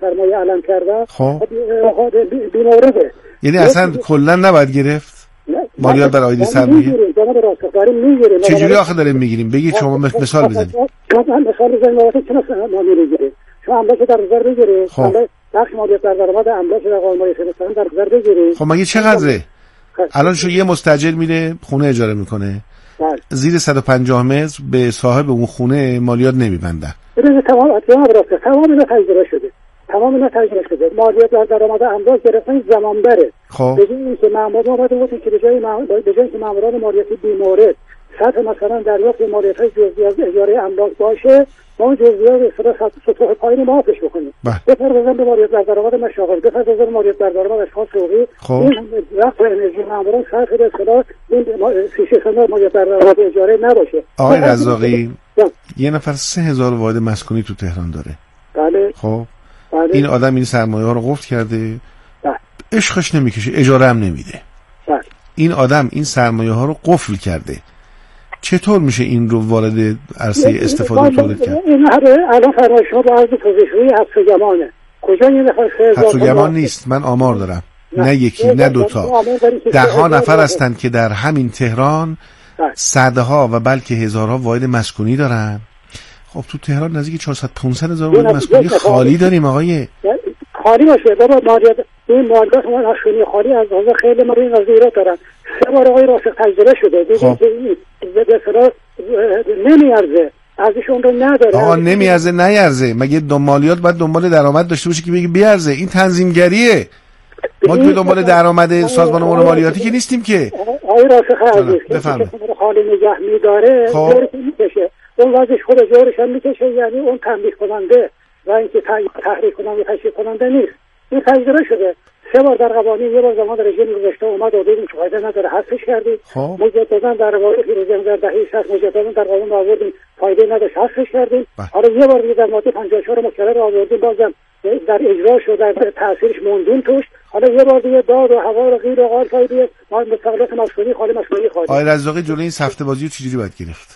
سرمایه علم کردن خب بیمورده. یعنی اصلا کلا نباید گرفت مالیات بر عایدی سرمایه. جناب راسخ داریم میگیریم. چجوری آخه داریم میگیریم؟ بگید شما مثال بزنید. شما مثال بزنید واسه چه ما میگیریم. شما املاک در نظر بگیرید. بخش مالیات بر درآمد املاک در قانون مالیات فرستادن در نظر بگیرید. خب مگه چقدره؟ الان شو یه مستاجر میره خونه اجاره میکنه. زیر 150 متر به صاحب اون خونه مالیات نمیبندن. ببینید تمام اینا تجربه شده. مالیات بر درآمد املاک گرفتن زمان بره. خب به جای اینکه ماموران اومدن که به جای اینکه ماموران مالیاتی بیمورد سطح مثلا دریافت مالیات‌های جزئی از اجاره املاک باشه، ما اون جزئیات به صورت سطح پایین معافش بکنیم. بپردازن به مالیات بر درآمد مشاغل، بپردازن مالیات بر درآمد اشخاص حقوقی. این رفت انرژی ماموران سطح به اصطلاح این 36 مالیات بر درآمد اجاره نباشه. آقای رزاقی یه نفر 3000 واحد مسکونی تو تهران داره. بله. خب این آدم این سرمایه ها رو قفل کرده. عشقش نمیکشه، اجاره هم نمیده. این آدم این سرمایه ها رو قفل کرده. چطور میشه این رو وارد عرصه استفاده تولید کرد؟ این الان فرمایش شما با عرض توضیحی حبس گمانه. کجا این نفر 3000 حبس گمان نیست، من آمار دارم. نه یکی نه دوتا، 10 نفر هستند که در همین تهران صدها و بلکه هزارها واحد مسکونی دارن. خب تو تهران نزدیک 400-500 هزار واحد مسکونی خالی داریم آقای. خالی باشه بابا، مالیات این مالیات مسکونی خالی از حاضر خیلی ما این وزیرات دارن. 3 بار آقای راسخ تجربه شده دیدیم که این به اصطلاح نمیارزه، ارزشون رو نداره. آقا نمیارزه نیارزه، مگه مالیات باید دنبال درآمد داشته باشه که بگه بیارزه؟ این تنظیمگریه. ما که دنبال درآمد سازمان امور مالیاتی که نیستیم که. آقای راسخ عزیز که خالی نگه می‌داره جورش میکشه، اون وضعش خود جورش هم میکشه، یعنی اون تنبیه کننده و اینکه تحریک کننده تشویق کننده نیست. این تجربه شده 3 بار در قوانین، یه بار زمان رژیم گذشته اومد و دیدیم که فایده نداره حذفش کردیم. مجددا در قوانین رژیم در دهه 60 مجددا در قانون آوردیم، فایده نداشت حذفش کردیم. حالا یه بار دیگه در ماده 54 مکرر آوردیم، بازم در اجرا شد، در تاثیرش موندیم توش. حالا یه بار دیگه داد و هوا رو غیر و قال فایده ما مستقلات مسئولی خالی مسئولی خالی. آقای رزاقی جلوی این سفته بازی رو چجوری باید گرفت؟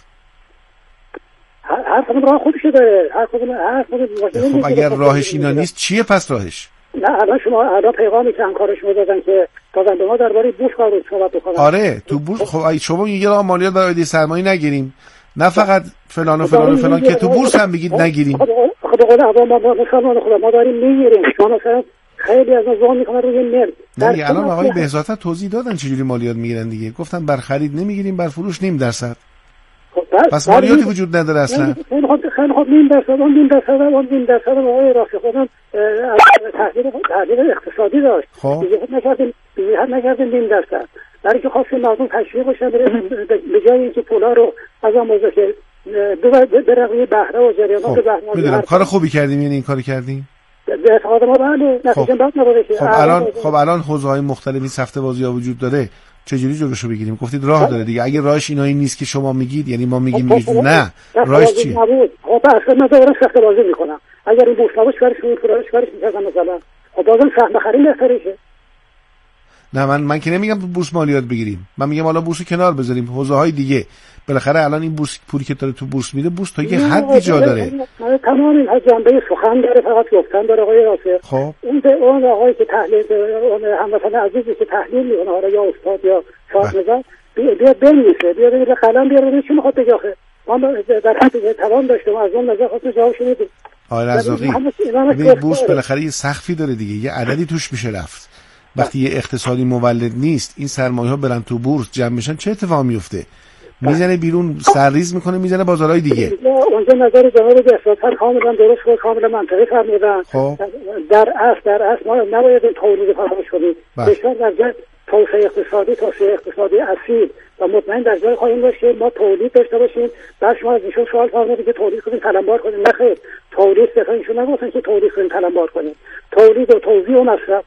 هر کدوم راه خودشه داره. هر کدوم خب اگر راهش اینا نیست چیه پس راهش؟ نه الان شما پیغامی که همکارش دادن که دادن به ما درباره بورس قرار صحبت بکنن. آره تو بورس. خب شما یه راه مالیات بر عایدی سرمایه نگیریم، نه فقط فلان و فلان و فلان که تو بورس هم بگید نگیریم. خب بقول عوام ما مسلمان خدا ما داریم میگیریم. شما مثلا خیلی از ما زون میکنن روی نرد. نه الان آقای بهزادفر توضیح دادن چجوری مالیات میگیرن دیگه. گفتن بر خرید نمیگیریم، بر فروش 0.5%. پس مالیاتی وجود نداره اصلا. خیلی خوب 0.5% آقای راسخ خودم تحلیل اقتصادی داشت. بیزیحت نکردیم 0.5%. برای که خواستیم مردم تشویق بشن به جای اینکه پولا رو از آن موضوع که برقیه بهره و جریانات بهره. میدونم کار خوبی کردیم، یعنی این کار کردیم به اعتقاد ما بله، نتیجه بد نبوده که. خب الان حوزه‌های مختلفی سفته بازی‌ها وجود داره، چجوری جلوشو بگیریم؟ گفتید راه داره دیگه. اگه راهش اینایی نیست که شما میگید، یعنی ما میگیم نه راهش چیه؟ خب اصلا من دارم سفته بازی میکنم. اگر این بورس نباشه کارش می‌کردم مثلا. خب بازم سهم خرید بهتره. نه من که نمیگم بورس مالیات بگیریم، من میگم حالا بورس کنار بذاریم، حوزه‌های دیگه. بالاخره الان این بورس پولی که داره تو بورس میده، بورس تا یه حدی جا داره. تمام این جنبه سخن داره، فقط گفتن داره آقای راسخ. خب اون آقایی که تحلیل اون هموطن عزیزی که تحلیل میکنه، حالا یا استاد یا شاهنظر، بیاد بنویسه، بیاد قلم بیاره، چی میخواد بگه آخه؟ ما در حد توان داشتم از اون نظر خودت جواب شدید. آقای رزاقی ببین بورس بالاخره یه سقفی داره دیگه، یه عددی توش میشه رفت. وقتی یه اقتصادی مولد نیست، این سرمایه‌ها برن تو بورس جمع میشن، چه اتفاقی میفته؟ میزنه بیرون، سرریز میکنه، میزنه بازارهای دیگه. اونجا نظر جناب بهزادفر کاملا درست بود، کاملا منطقی فرمودن. در اصل ما نباید تولید فراموش کنیم. بسیار در جای توسعه اقتصادی اصیل و مطمئن در جای خواهیم داشت که ما تولید داشته باشیم. بعد شما از ایشون سوال فرمودید که تولید کنیم تلمبار کنیم. نه خیر، تولید ایشون نگفتن که تولید کنیم تلمبار کنیم. تولید و توزیع و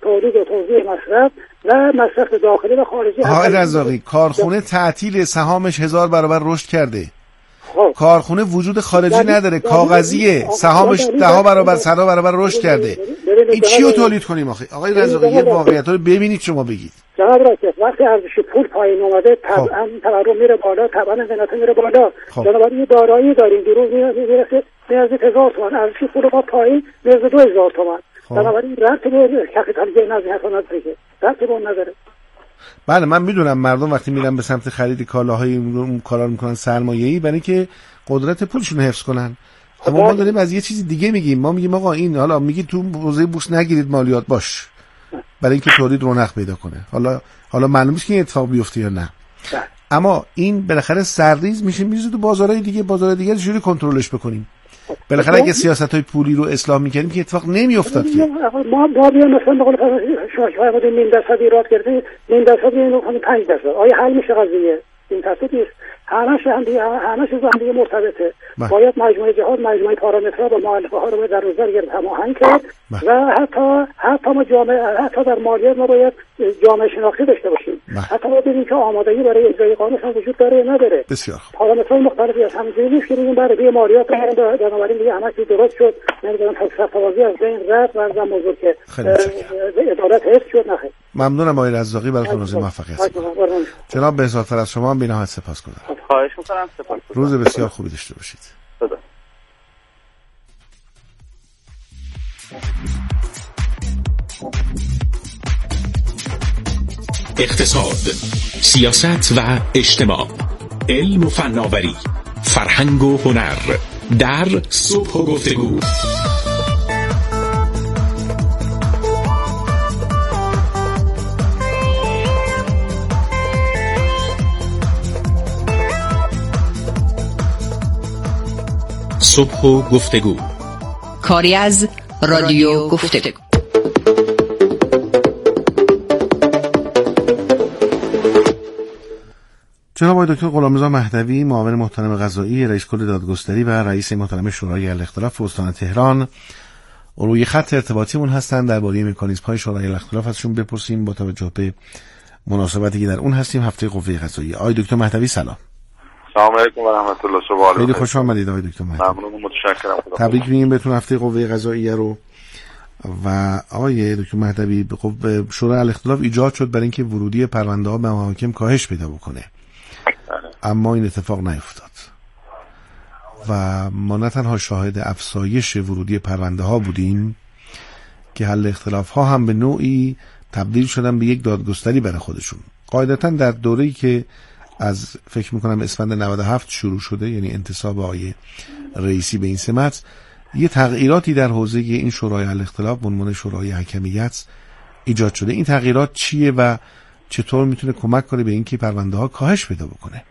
مصرف و مصرف داخلی و خارجی. آقای رزاقی کارخونه تعطیل، سهامش 1000 برابر رشد کرده. کارخونه وجود خارجی نداره، کاغذیه، سهامش 10 برابر 100 برابر رشد کرده. این چی رو تولید کنیم آخه؟ آقای رزاقی یه واقعیت رو ببینید، شما بگید. جناب راسخ وقتی ارزش پول پایین اومده، طبعا تورم میره بالا، طبعا قیمت میره بالا. بنابراین دارایی داریم، دیروز میرسه 1000 تومان، ارزش پول ما پایین 2000 تومان. بنابراین ربطی به کپیتال گین از این نداره که ربطی به اون نداره. بله من میدونم مردم وقتی میرن به سمت خرید کالاهای اون کارا میکنن سرمایه‌ای برای که قدرت پولشون حفظ کنن. اما ما داریم از یه چیز دیگه میگیم. ما میگیم آقا این حالا میگی تو حوزه بورس نگیرید مالیات باش برای اینکه تولید رونق پیدا کنه. حالا معلومه که این اتفاق بیفته یا نه. اما این بالاخره سرریز میشه میریزه تو بازارهای دیگه. بازار دیگه چجوری کنترلش بکنیم؟ بالاخره اگه سیاست‌های پولی رو اصلاح می‌کردیم که اتفاق نمی‌افتاد که. ما مثلا بقول شما شاید نیم درصد ایراد کردیم، نیم درصد اینو 5%. آیا حل میشه قضیه؟ این تصدیق همش زندگی مرتبطه. باید مجموعه جهات، مجموعه پارامترها و مؤلفه‌ها رو در نظر گرفت هماهنگ کرد و حتی ما حتی در مالیات ما باید جامعه شناختی داشته باشیم. حتی باید ببینیم که آمادگی برای اجرای قانون وجود داره یا نداره. بسیار پارامترهای مختلفی هست. همینجوری نیست که بگیم برای مالیات بنابراین دیگه همه چیز درست شد. نمیدونم توازی از بین رفت و از موضوع که عدالت حفظ شد. نخیر. ممنونم آقای رزاقی برای آرزوی موفقیت. جناب بهزادفر از شما هم بی‌نهایت سپاسگزارم. خواهش می‌کنم. روز بسیار خوبی داشته باشید. اقتصاد، سیاست و اجتماع، علم و فناوری، فرهنگ و هنر در صبح و گفتگو. صبح و گفتگو، کاری از رادیو گفتگو. جناب آقای دکتر غلامرضا مهدوی، معاون محترم قضایی، رئیس کل دادگستری و رئیس محترم شورای الاختلاف استان تهران روی خط ارتباطیمون هستن. درباره مکانیزم‌های شورای الاختلاف ازشون بپرسیم با توجه به مناسبتی که در اون هستیم، هفته قوه قضاییه. آقای دکتر مهدوی سلام. سلام علیکم و رحمت الله. صبح خیلی خوش آمدید آقای دکتر مهدوی. ممنون، متشکرم. تبریک میگیم بهتون هفته قوه قضاییه رو. و آقای دکتر مهدوی، شورای الاختلاف ایجاد شد برای اینکه ورودی پرونده‌ها به محاکم کاهش پیدا بکنه. اما این اتفاق نیفتاد و ما نه تنها شاهد افزایش ورودی پرونده ها بودیم که حل اختلاف ها هم به نوعی تبدیل شدن به یک دادگستری برای خودشون. قاعدتا در دوره‌ای که از فکر میکنم اسفند 97 شروع شده، یعنی انتصاب آقای رئیسی به این سمت، یه تغییراتی در حوزه این شورای الاختلاف به عنوان شورای حکمیت ایجاد شده. این تغییرات چیه و چطور میتونه کمک کنه به اینکه پرونده ها کاهش پیدا بکنه؟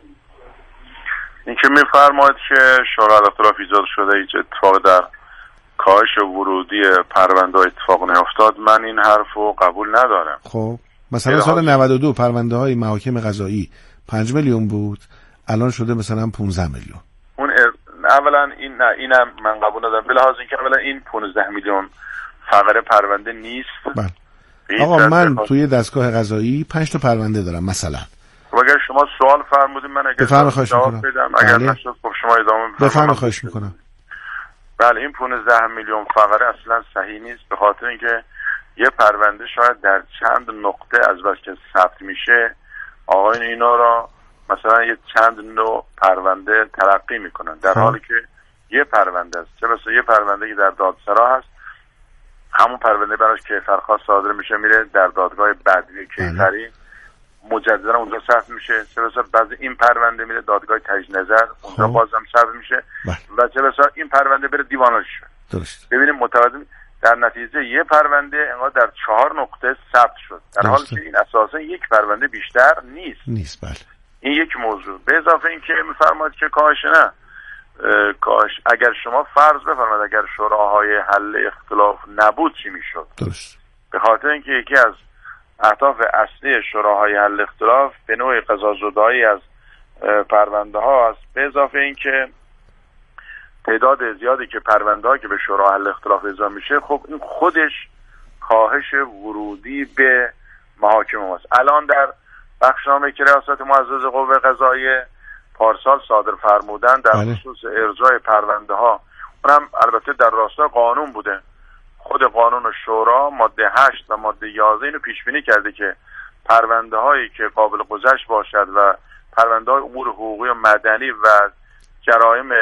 این که میفرماید که شورای الاختلاف ایجاد شده هیچ اتفاق در کاهش ورودی پرونده اتفاق نیفتاد، من این حرفو قبول ندارم. خب مثلا سال 92 پرونده های محاکم قضایی 5 میلیون بود، الان شده مثلا 15 میلیون. اون اولا اینم من قبول ندارم، به لحاظ اینکه اولا این 15 میلیون فقره پرونده نیست. بله. آقا من توی دستگاه قضایی 5 تا پرونده دارم مثلا. اگر شما سوال فرمودید من اگر جواب بدم، اگر نشد خب شما ادامه بفرمایید. خواهش میکنم. بله، این 15 میلیون فقره اصلا صحیح نیست، به خاطر اینکه یه پرونده شاید در چند نقطه از بس که ثبت میشه آقایون اینا را مثلا یه چند نوع پرونده تلقی میکنن، در حالی که یه پرونده است. چه بسا یه پرونده که در دادسرا هست، همون پرونده براش کیفرخواست صادر میشه میره در دادگاه بدوی کیفری، مجددا اونجا ثبت میشه. چه بسا بعضی این پرونده میره دادگاه تجدید نظر، اونجا بازم ثبت میشه و چه بسا این پرونده بره دیوان عالی. درست. ببینیم متوازی در نتیجه یه پرونده انقدر در 4 نقطه ثبت شد، در حالی که این اساسا یک پرونده بیشتر نیست. بله. این یک موضوع. به اضافه این که میفرماید که کاهش نه، کاهش اگر شما فرض بفرمایید اگر شوراهای حل اختلاف نبود چی میشد؟ درست. به خاطر اینکه یکی از اهداف اصلی شوراهای حل اختلاف به نوع قضاء‌زدایی از پرونده ها است. به اضافه این که تعداد زیادی که پرونده ها که به شورای حل اختلاف اعزام میشه، خب این خودش کاهش ورودی به محاکم است. الان در بخشنامه که ریاست معزز قوه قضاییه پارسال صادر فرمودن در خصوص ارجاع پرونده ها، اونم البته در راستای قانون بوده، خود قانون شورا ماده 8 و ماده 11 اینو پیش بینی کرده که پرونده هایی که قابل گذشت باشد و پرونده های امور حقوقی و مدنی و جرایم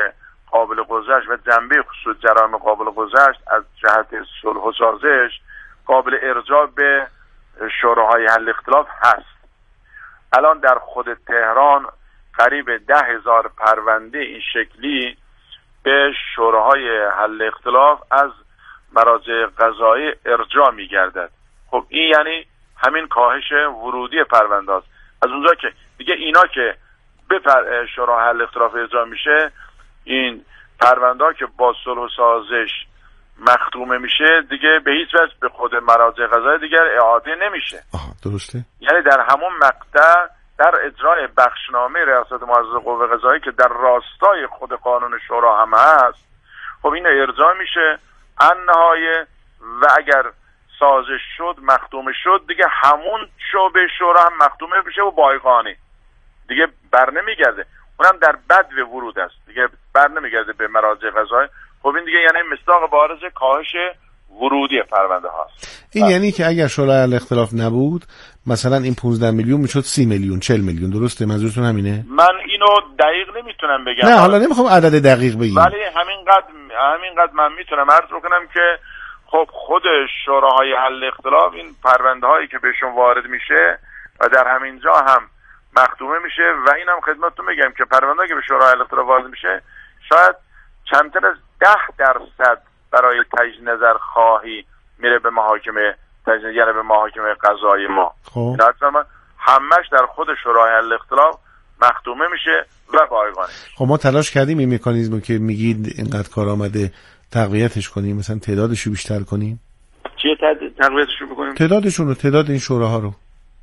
قابل گذشت و جنبه خصوص جرایم قابل گذشت از جهت صلح و سازش قابل ارجاع به شوراهای حل اختلاف هست. الان در خود تهران قریب 10,000 پرونده این شکلی به شوراهای حل اختلاف از مراجع قضایی ارجاع می‌گردد. خب این یعنی همین کاهش ورودی پرونده است. از اونجا که دیگه اینا که به شورای حل اختلاف ارجاع میشه، این پرونده ها که با صلح و سازش مختومه میشه دیگه به هیچ وجه به خود مراجع قضایی دیگر اعاده نمیشه. درسته. یعنی در همون مقطع در اجرای بخشنامه ریاست معزز قوه قضاییه که در راستای خود قانون شورا هم هست، خب این ارجاع میشه النهایه و اگر سازش شد مختومه شد دیگه همون شعبه شورا هم مختومه بشه و بایگانی دیگه بر نمیگرده، اونم در بدو ورود است دیگه بر نمیگرده به مراجع قضایی. خب این دیگه یعنی مصداق بارز کاهش ورودی پرونده هاست. این یعنی که اگر شورای حل اختلاف نبود مثلا این 15 میلیون میشد 30 میلیون 40 میلیون، درسته؟ منظورتون همینه؟ من اینو دقیق نمیتونم بگم. نه حالا نمیخوام عدد دقیق بگم، ولی همینقدر من میتونم عرض بکنم که خب خود شوراهای حل اختلاف این پرونده هایی که بهشون وارد میشه و در همین جا هم مختومه میشه و اینم خدمتتون میگم که پرونده که به شورای حل اختلاف وارد میشه شاید کمتر از 10% برای تجدید نظر خواهی میره به محاکمه تجدید، یعنی به محاکمه قضایی ما. خب همش در خود شورای حل اختلاف مختومه میشه و بایگانی. خب ما تلاش کردیم این مکانیزمو که میگید اینقدر کار آمده تقویتش کنیم، مثلا تعدادشو بیشتر کنیم. چیه تقویتشو بکنیم؟ تعداد این شوراها رو.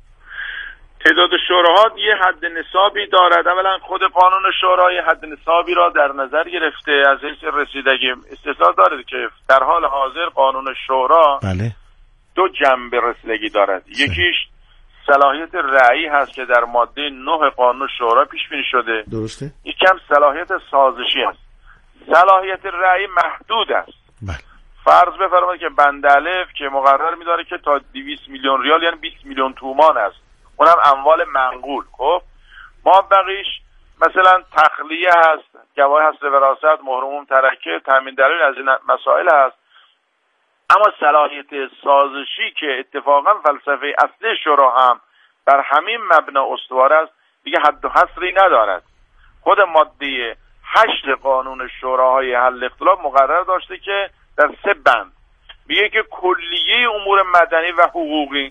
تعداد شوراها یه حد نصابی دارد. اولا خود قانون شورای حد نصابی را در نظر گرفته از حیث رسیدگی استثنا دارد که در حال حاضر قانون شورا بله 2 جنبه رسیدگی دارد. یکیش صلاحیت رأیی هست که در ماده 9 قانون شورا پیش بینی شده. درسته. یکم صلاحیت سازشی است. صلاحیت رأیی محدود است. بله. فرض بفرمایید که بند الف که مقرر می‌داره که تا 200 میلیون ریال یعنی 20 میلیون تومان است، اونم اموال منقول. خب ما بقیش مثلا تخلیه هست، گواهی هست وراثت، مهر ترکه، تامین دلیل، از این مسائل هست. اما صلاحیت سازشی که اتفاقا فلسفه اصلی شورا هم بر همین مبنا استوار است دیگه حد و حصری ندارد. خود ماده 8 قانون شوراهای حل اختلاف مقرر داشته که در 3 بند میگه که کلیه امور مدنی و حقوقی،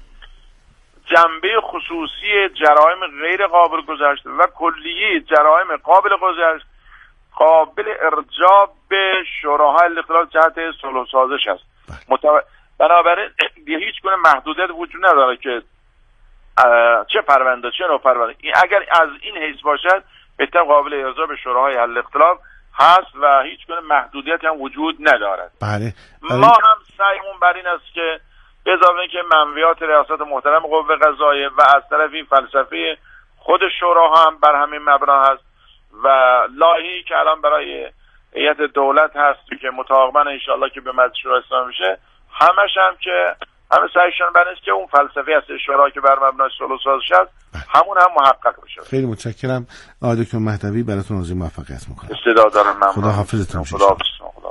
جنبه خصوصی جرایم غیر قابل گذشت و کلیه جرایم قابل گذشت قابل ارجاع به شوراهای حل اختلاف جهت صلح و سازش است. بنابراین هیچ گونه محدودیت وجود نداره که چه پرونده چه نوع پرونده اگر از این حیث باشد بهتر قابل ارجاع به شوراهای حل اختلاف هست و هیچ گونه محدودیت هم وجود ندارد. بله. ما هم سعیمون بر این است که به اضافه اینکه منویات ریاست محترم قوه قضاییه و از طرف این فلسفه خود شورا هم بر همین مبنا هست و لایحه‌ای که الان برای هیئت دولت هست که مطابقاً انشالله که به مجلس شورای اسلامی میشه، همش هم که همه سعیشون بر است که اون فلسفه اصلی شورا که بر مبنای صلح و سازش است همون هم محقق بشه. خیلی متشکرم آقای دکتر مهدوی، براتون آرزوی موفقیت میکنم. استعداد دارم. ممنون. خدا حافظتون. خدا حافظ.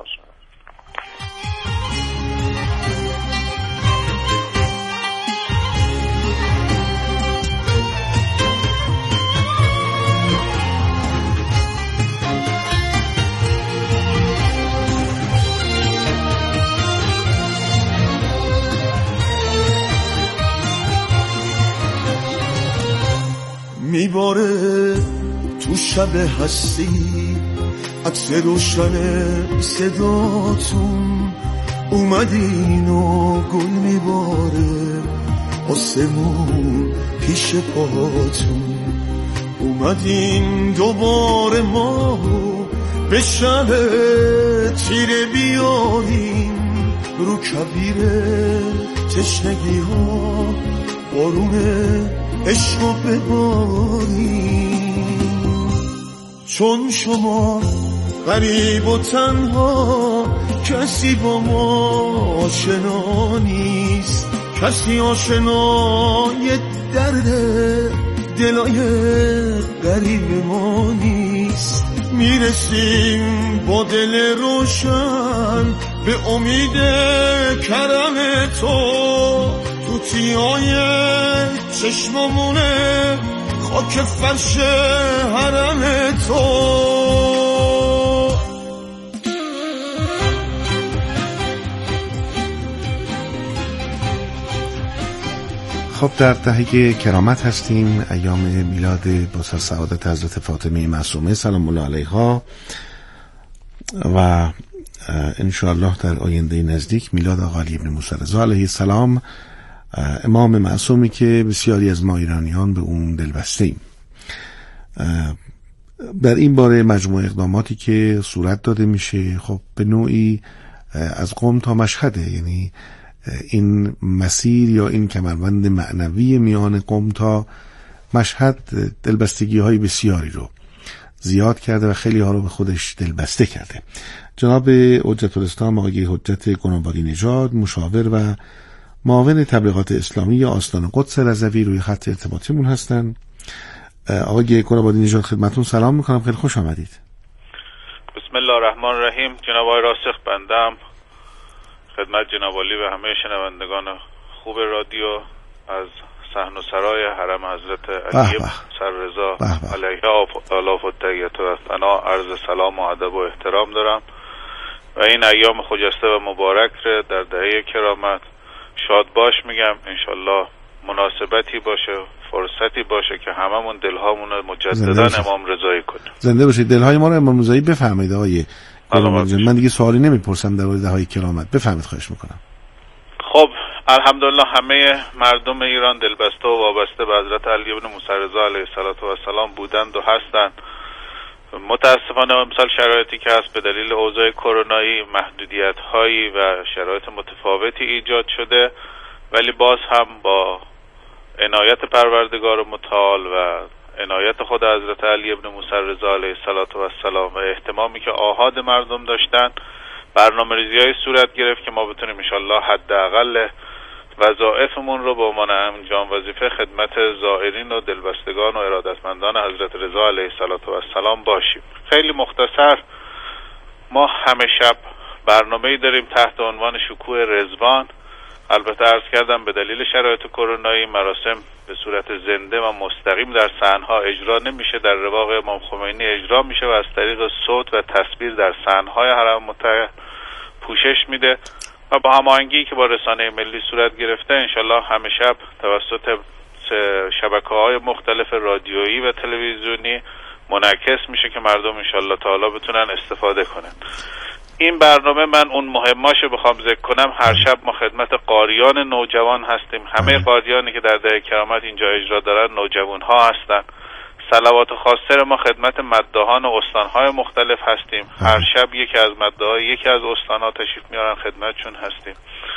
میباره تو شب هستی عکس روشن صداتون، اومدین و گل میباره آسمون پیش پاتون، اومدین دوباره ما به شب تیره بیاریم رو کبیر تشنگی ها بارونه عشقو بباریم، چون شما غریب و تنها کسی با ما آشنا نیست، کسی آشنای درد دلای غریب ما نیست. میرسیم با دل روشن به امید کرم تو تیای چشممونه خاک فرش حرم تو. خب در دهه کرامت هستیم، ایام میلاد باسر سعادت حضرت فاطمه معصومه سلام الله علیها و انشاءالله در آینده نزدیک میلاد آقا علی ابن موسی رضا علیه السلام، امام معصومی که بسیاری از ما ایرانیان به اون دلبسته ایم. در این باره مجموعه اقداماتی که صورت داده میشه خب به نوعی از قم تا مشهده، یعنی این مسیر یا این کمربند معنوی میان قم تا مشهد دلبستگی های بسیاری رو زیاد کرده و خیلی ها رو به خودش دلبسته کرده. جناب حجت الاسلام آقای حجت گنابادی نژاد، مشاور و معاون تبلیغات اسلامی یا آستان قدس رضوی روی خط ارتباطیمون هستن. آقای گنابادی نژاد خدمتون سلام میکنم، خیلی خوش آمدید. بسم الله الرحمن الرحیم. جناب آقای راسخ بندم خدمت جناب عالی و همه شنوندگان خوب رادیو از صحن و سرای حرم حضرت علی سر رضا علیه آلاف و تحیت و ثنا عرض سلام و ادب و احترام دارم و این ایام خجسته و مبارک رو در دهه کرامت شاد باش میگم. انشالله مناسبتی باشه، فرصتی باشه که هممون دلهامون مجددا امام رضایی کنیم. زنده باشید. دلهای ما رو امام رضایی بفرمایید آقای. من دیگه سوالی نمیپرسم در مورد دههای کرامت، بفهمید خواهش میکنم. خب الحمدلله همه مردم ایران دلبسته و وابسته به حضرت علی ابن موسی رضا علیه السلام بودند و هستند. متاسفانه امسال شرایطی که هست به دلیل اوضاع کرونایی محدودیت هایی و شرایط متفاوتی ایجاد شده، ولی باز هم با عنایت پروردگار متعال و عنایت خود حضرت علی ابن موسی رضا علیه السلام و اهتمامی که آحاد مردم داشتن برنامه‌ریزی‌های صورت گرفت که ما بتونیم انشالله حداقل وظایفمون رو به عنوان انجام وظیفه خدمت زائرین و دلبستگان و ارادتمندان حضرت رضا علیه السلام باشیم. خیلی مختصر، ما همه شب برنامه‌ای داریم تحت عنوان شکوه رضوان. البته عرض کردم به دلیل شرایط کرونایی مراسم به صورت زنده و مستقیم در صحنها اجرا نمیشه، در رواق امام خمینی اجرا میشه و از طریق صوت و تصویر در صحنهای حرم مطهر پوشش میده و با هماهنگی که با رسانه ملی صورت گرفته انشالله همه شب توسط شبکه‌های مختلف رادیویی و تلویزیونی منعکس میشه که مردم انشالله تعالی بتونن استفاده کنن. این برنامه من اون مهماشو بخوام ذکر کنم، هر شب ما خدمت قاریان نوجوان هستیم. همه قاریانی که در دهه کرامت اینجا اجرا دارن نوجوان ها هستن. صلوات خاصه ما خدمت مداحان و استانهای مختلف هستیم. هر شب یکی از مداحا یکی از استانها تشریف میارن خدمتشون هستیم.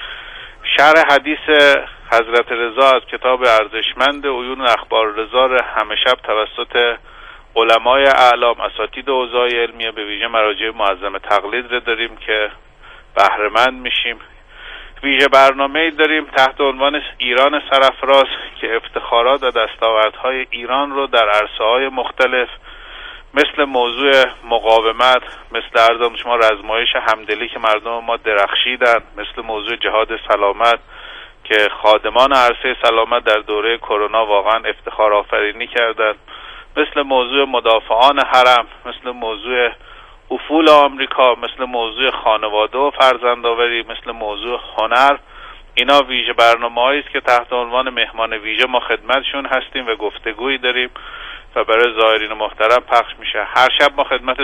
شرح حدیث حضرت رضا از کتاب ارزشمند عیون اخبار رضا همه شب توسط علمای اعلام اساتید حوزه علمیه به ویژه مراجع معظم تقلید رو داریم که بهره مند میشیم. ویژه برنامه‌ای داریم تحت عنوان ایران سرافراز که افتخارات و دستاوردهای ایران رو در عرصه‌های مختلف مثل موضوع مقاومت، مثل عرضم شما رزمایش همدلی که مردم ما درخشیدن، مثل موضوع جهاد سلامت که خادمان عرصه سلامت در دوره کرونا واقعا افتخار آفرینی کردند، مثل موضوع مدافعان حرم، مثل موضوع افول آمریکا، مثل موضوع خانواده و فرزندآوری، مثل موضوع هنر. اینا ویژه برنامه‌هایی است که تحت عنوان مهمان ویژه ما خدمتشون هستیم و گفتگویی داریم و برای زائرین محترم پخش میشه. هر شب ما خدمت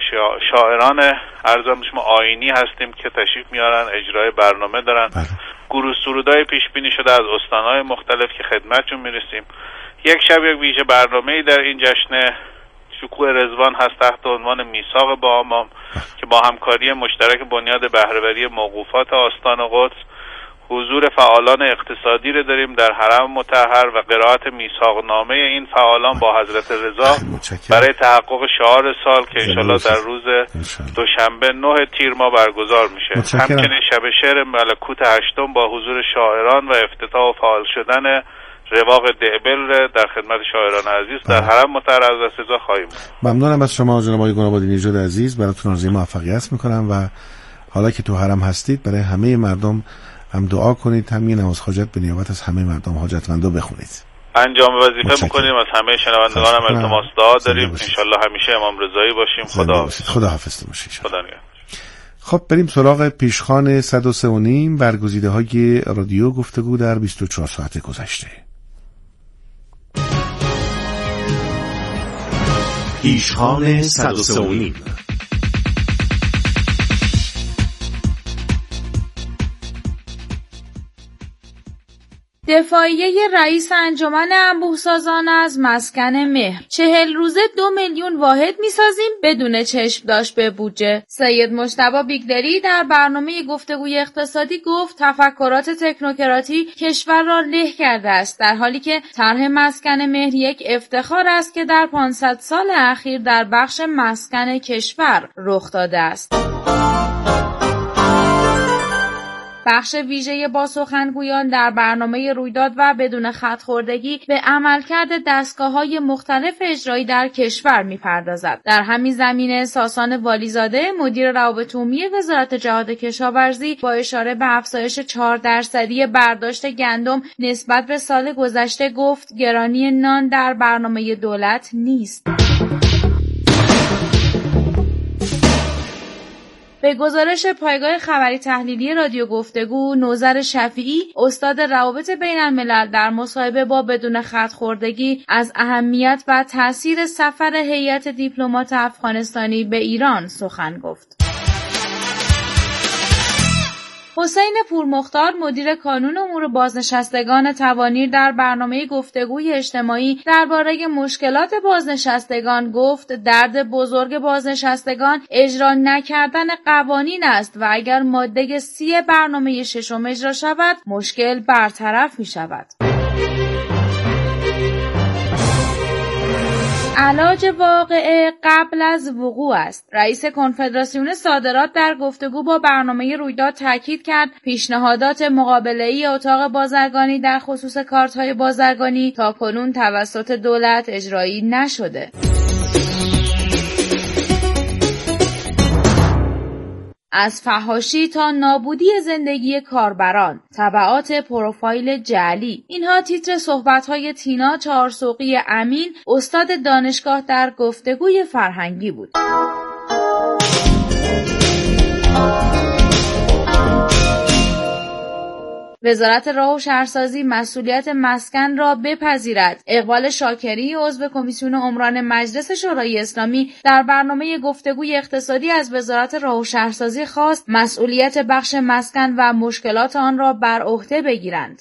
شاعران عرضم شما آیینی هستیم که تشریف میارن اجرای برنامه دارن. گروه سرودای پیش بینی شده از استان‌های مختلف که خدمتشون میرسیم. یک شب یک ویژه برنامه‌ای در این جشن شکوه رضوان هست تحت عنوان میثاق با امام که با همکاری مشترک بنیاد بهره‌وری موقوفات آستان قدس حضور فعالان اقتصادی رو داریم در حرم مطهر و قرائت میثاقنامه این فعالان با حضرت رضا برای تحقق شعار سال که انشالله در روز دوشنبه 9 تیر ماه برگزار میشه. همچنین شب شعر ملکوت هشتم با حضور شاعران و افتتاح و فعال شدن رواق دعبل در خدمت شاعران عزیز در حرم مطهر حضرت رضا خواهیم. ممنونم از شما جناب آقای گل‌آبادی نژاد عزیز، براتون آرزوی موفقیت میکنم و حالا که تو حرم هستید برای همه مردم هم دعا کنید، هم یه نماز حاجت به نیابت از همه مردم حاجتمندا بخونید. انجام وظیفه میکنیم. از همه شنوندگانم التماس دعا داریم، انشالله همیشه امام رضایی باشیم. خدا حافظتون باشید. خدا نگهدار. خب بریم سراغ پیشخوان 103.5 برگزیده‌های رادیو گفتگو در 24 ساعت گذشته. پیشخوان 103.5. دفاعیه رئیس انجمن انبوه‌سازان از مسکن مهر: 40 روزه 2 میلیون واحد میسازیم بدون چشم داشت به بودجه. سید مجتبی بیگدری در برنامه گفتگوی اقتصادی گفت تفکرات تکنوکراتی کشور را له کرده است، در حالی که طرح مسکن مهر یک افتخار است که در 500 سال اخیر در بخش مسکن کشور رخ داده است. بخش ویژه با سخنگویان در برنامه رویداد و بدون خط‌خوردگی به عملکرد دستگاه‌های مختلف اجرایی در کشور می‌پردازد. در همین زمینه ساسان والیزاده مدیر روابط عمومی وزارت جهاد کشاورزی با اشاره به افزایش 4% برداشت گندم نسبت به سال گذشته گفت گرانی نان در برنامه دولت نیست. به گزارش پایگاه خبری تحلیلی رادیو گفتگو، نوذر شفیعی استاد روابط بین الملل در مصاحبه با بدون خط‌خوردگی از اهمیت و تأثیر سفر هیئت دیپلمات افغانستانی به ایران سخن گفت. حسین پورمختار مدیر کانون امور بازنشستگان توانیر در برنامه گفتگوی اجتماعی درباره مشکلات بازنشستگان گفت درد بزرگ بازنشستگان اجرا نکردن قوانین است و اگر ماده 30 برنامه ششم اجرا شود مشکل برطرف می شود. علاج واقعه قبل از وقوع است. رئیس کنفدراسیون صادرات در گفتگو با برنامه رویداد تاکید کرد پیشنهادات مقابله‌ای اتاق بازرگانی در خصوص کارت‌های بازرگانی تاکنون توسط دولت اجرایی نشده. از فحاشی تا نابودی زندگی کاربران، تبعات پروفایل جعلی. اینها تیتر صحبت‌های تینا چهارسوقی امین، استاد دانشگاه در گفتگوی فرهنگی بود. وزارت راه و شهرسازی مسئولیت مسکن را بپذیرد. اقبال شاکری عضو کمیسیون عمران مجلس شورای اسلامی در برنامه گفتگوی اقتصادی از وزارت راه و شهرسازی خواست مسئولیت بخش مسکن و مشکلات آن را بر عهده بگیرند.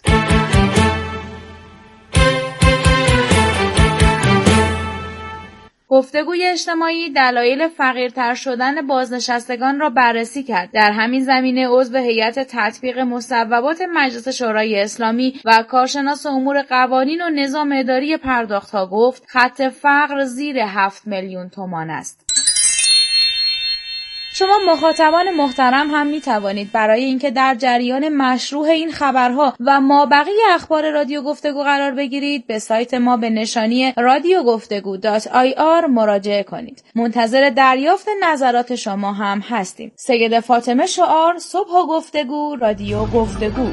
گفتگوی اجتماعی دلایل فقیرتر شدن بازنشستگان را بررسی کرد. در همین زمینه عضو هیئت تطبیق مصوبات مجلس شورای اسلامی و کارشناس امور قوانین و نظام اداری پرداخت‌ها گفت خط فقر زیر 7 میلیون تومان است. شما مخاطبان محترم هم می توانید برای اینکه در جریان مشروع این خبرها و مابقی اخبار رادیو گفتگو قرار بگیرید به سایت ما به نشانی radiogoftegu.ir مراجعه کنید. منتظر دریافت نظرات شما هم هستیم. سید فاطمه شعار، صبح و گفتگو، رادیو گفتگو.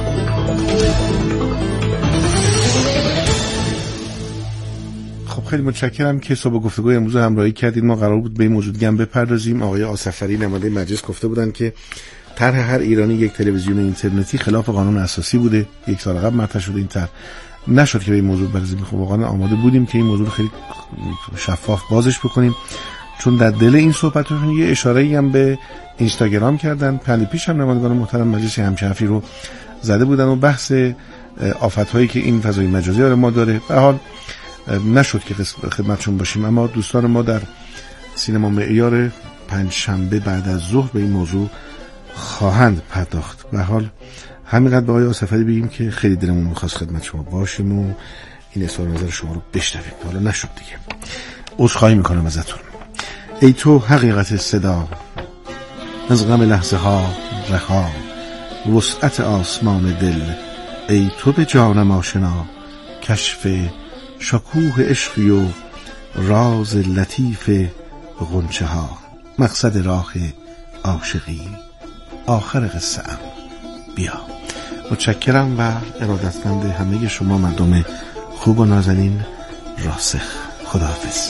خب خیلی متشکرم که صبح گفتگوی امروز همراهی کردید. ما قرار بود به این موضوع دیگه بپردازیم. آقای آصفری نماینده مجلس گفته بودن که طرح هر ایرانی یک تلویزیون اینترنتی خلاف قانون اساسی بوده. 1 سال قبل مطرح شده این طرح، نشد که به این موضوع برسیم. خب واقعا آماده بودیم که این موضوع خیلی شفاف بازش بکنیم، چون در دل این صحبتشون یه اشاره‌ای هم به اینستاگرام کردن. پنج پیش هم نمایندگان محترم مجلس همچین حرفی رو زده بودن و بحث آفت‌هایی که این فضای مجازی برای ما داره. به حال نشد که خدمتشون باشیم، اما دوستان ما در سینما معیار پنجشنبه بعد از ظهر به این موضوع خواهند پرداخت. به حال همینقدر به آقای آصفری بگیم که خیلی دلمون می‌خواست خدمت شما باشیم و این اظهار نظر شما رو بشنویم. حالا نشد دیگه. عذرخواهی میکنم ازتون. ای تو حقیقت صدا، از غم لحظه ها رها، وسعت آسمان دل، ای تو به جانم آشنا، کشف شکوه عشقی و راز لطیف غنچه ها، مقصد راه عاشقی، آخر قصه ام بیا. متشکرم و ارادتمند همه شما مردم خوب و نازنین راسخ. خداحافظ.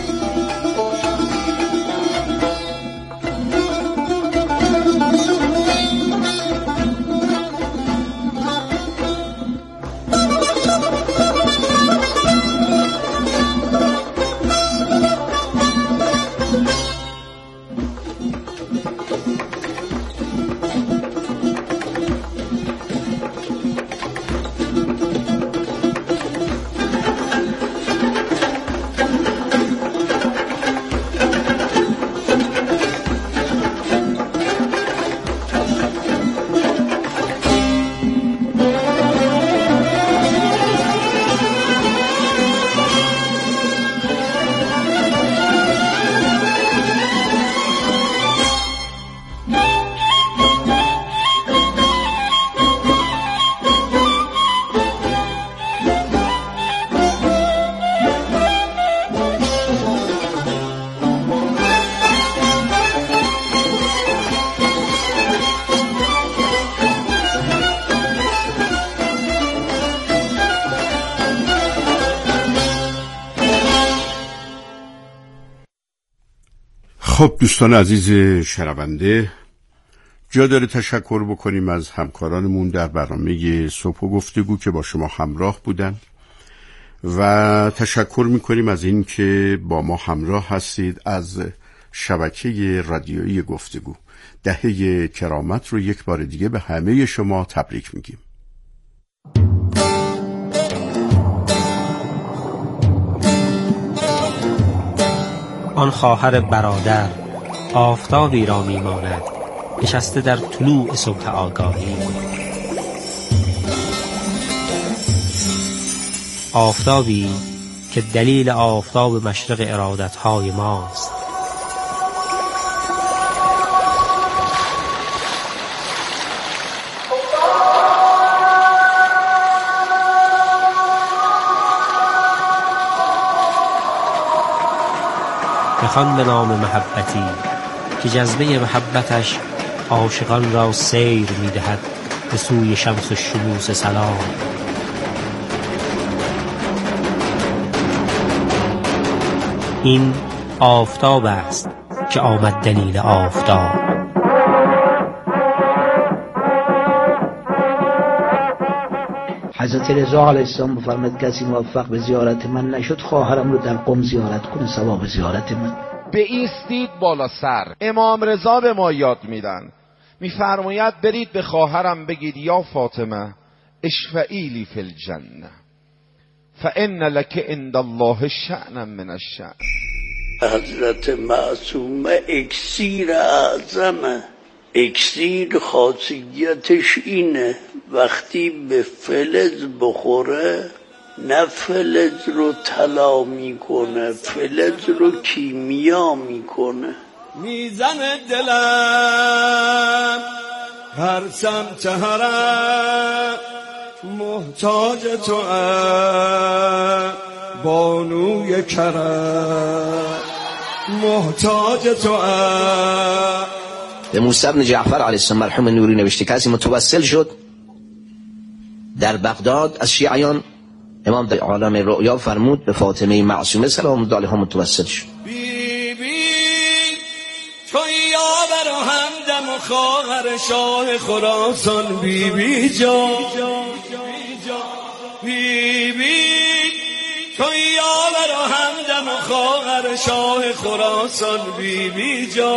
خب دوستان عزیز شنونده، جا داره تشکر بکنیم از همکارانمون در برنامه صبح و گفتگو که با شما همراه بودن و تشکر میکنیم از این که با ما همراه هستید. از شبکه رادیویی گفتگو دهه کرامت رو یک بار دیگه به همه شما تبریک میگیم. آن خواهر برادر آفتابی را میماند نشسته در طلوع صبح آگاهی. آفتابی که دلیل آفتاب مشرق ارادتهای ماست. بخوان به نام محبتی که جذبه محبتش عاشقان را سیر می‌دهد به سوی شمس الشموس سلام. این آفتاب است که آمد دلیل آفتاب. حضرت رضا علیه السلام بفرمد کسی موفق به زیارت من نشد خواهرم رو در قم زیارت کنه ثواب زیارت من. بایستید بالا سر. امام رضا به ما یاد میدن، میفرماید برید به خواهرم بگید یا فاطمه اشفعی لی فی الجنه فان لک عند الله شأنا من الشأن. حضرت معصومه اکسیر اعظمه. اکسیر خاصیتش اینه وقتی به فلز بخوره نه فلز رو طلا میکنه، فلز رو کیمیا میکنه. میزنه دلم هر سمت حرم محتاج تو بانوی کرم محتاج تو. به موسی بن جعفر علیه السلام مرحوم نوری نوشته کسی متوسل شد در بغداد از شیعیان، امام در عالم رؤیا فرمود به فاطمه معصومه سلام الله علیها متوسل شد. بی بی تو یاور و همدم و خواهر شاه خراسان بی بی جا. بی بی تو یاور و همدم و خواهر شاه خراسان بی بی جا.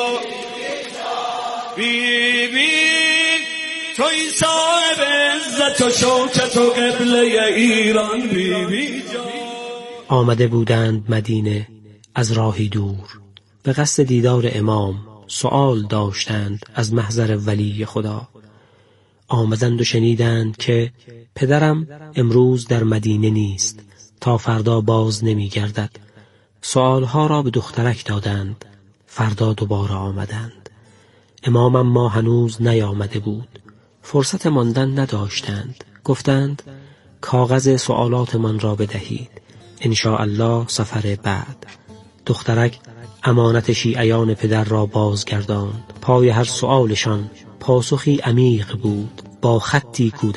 بی بی توی صاحب عزت و شوکت و قبله ایران بی بی جا. آمده بودند مدینه از راهی دور به قصد دیدار امام، سؤال داشتند از محضر ولی خدا. آمدند و شنیدند که پدرم امروز در مدینه نیست تا فردا باز نمی گردد. سؤالها را به دخترک دادند. فردا دوباره آمدند. امام اما هنوز نیامده بود. فرصت ماندن نداشتند. گفتند کاغذ سوالاتمان را بدهید. انشاءالله سفر بعد. دخترک امانت شیعیان پدر را بازگرداند. پای هر سؤالشان پاسخی عمیق بود با خطی کودک.